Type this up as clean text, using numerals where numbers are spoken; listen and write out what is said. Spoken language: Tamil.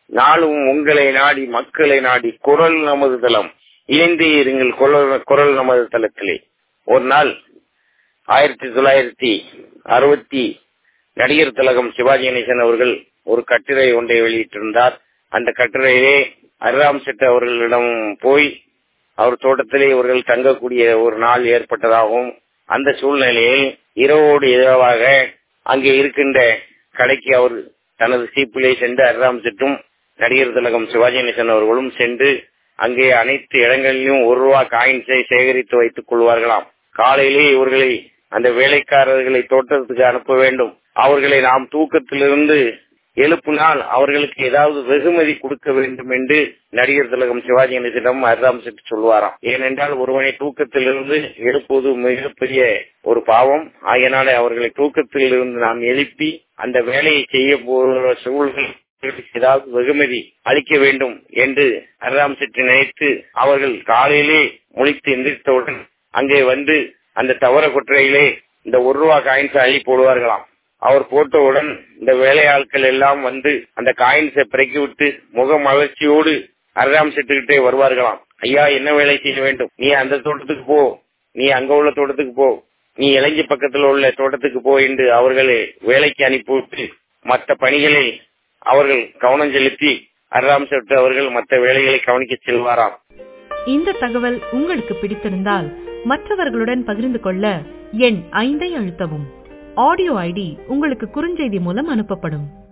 நாளும் உங்களை நாடி மக்களை நாடி குரல் நமது தளம் இணைந்தே இருங்கள் குரல் நமது தளத்திலே. ஒரு நாள் 1960 நடிகர் திலகம் சிவாஜி கணேசன் அவர்கள் ஒரு கட்டுரை ஒன்றை வெளியிட்டிருந்தார். அந்த கட்டுரையிலே ஹரிராம் செட் அவர்களிடம் போய் அவர் தோட்டத்திலே இவர்கள் தங்கக்கூடிய ஒரு நாள் ஏற்பட்டதாகவும், அந்த சூழ்நிலையில் இரவோடு இரவாக அங்கே இருக்கின்ற கடைக்கு அவர் தனது சீப்பிலே சென்று ஹரிராம் செட்டும் நடிகர் திலகம் சிவாஜி கணேசன் அவர்களும் சென்று அங்கே அனைத்து இடங்களிலும் ₹1 காயின்ஸை சேகரித்து வைத்துக் கொள்வார்களாம். காலையிலே இவர்களை அந்த வேலைக்காரர்களை தோட்டத்துக்கு அனுப்ப வேண்டும். அவர்களை நாம் தூக்கத்திலிருந்து எழுப்பினால் அவர்களுக்கு ஏதாவது வெகுமதி கொடுக்க வேண்டும் என்று நடிகர் திலகம் சிவாஜி கணேசனிடம் ஹரிராம் செட் சொல்வாராம். ஏனென்றால் ஒருவனை தூக்கத்திலிருந்து எழுப்புவது மிகப்பெரிய ஒரு பாவம். ஆகையினாலே அவர்களை தூக்கத்திலிருந்து நாம் எழுப்பி அந்த வேலையை செய்ய போகிற சூழல் ஏதாவது வெகுமதி அளிக்க வேண்டும் என்று ஹரிராம் செட் நினைத்து அவர்கள் காலையிலே முழித்து எந்திரித்தவுடன் அங்கே வந்து அந்த தவற கொற்றையிலே இந்த ₹1 காயின்ஸை அள்ளி போடுவார்களாம். அவர் போட்டவுடன் இந்த வேலையாட்கள் எல்லாம் வந்து அந்த காயின்ஸை பிறக்கி விட்டு முக மலர்ச்சியோடு ஹரிராம் செட்டுக்கிட்டே வருவார்களாம். ஐயா, என்ன வேலை செய்ய வேண்டும்? நீ அந்த தோட்டத்துக்கு போ, நீ அங்க உள்ள தோட்டத்துக்கு போ, நீ இளஞ்சி பக்கத்தில் உள்ள தோட்டத்துக்கு போ என்று அவர்களை வேலைக்கு அனுப்பிவிட்டு மற்ற பணிகளை அவர்கள் கவனம் செலுத்தி ஹரிராம் செட் அவர்கள் மற்ற வேலைகளை கவனிக்க செல்வாராம். இந்த தகவல் உங்களுக்கு பிடித்திருந்தால் மற்றவர்களுடன் பகிர்ந்து கொள்ள எண் 5 அழுத்தவும். ஆடியோ ஐடி உங்களுக்கு குறுஞ்செய்தி மூலம் அனுப்பப்படும்.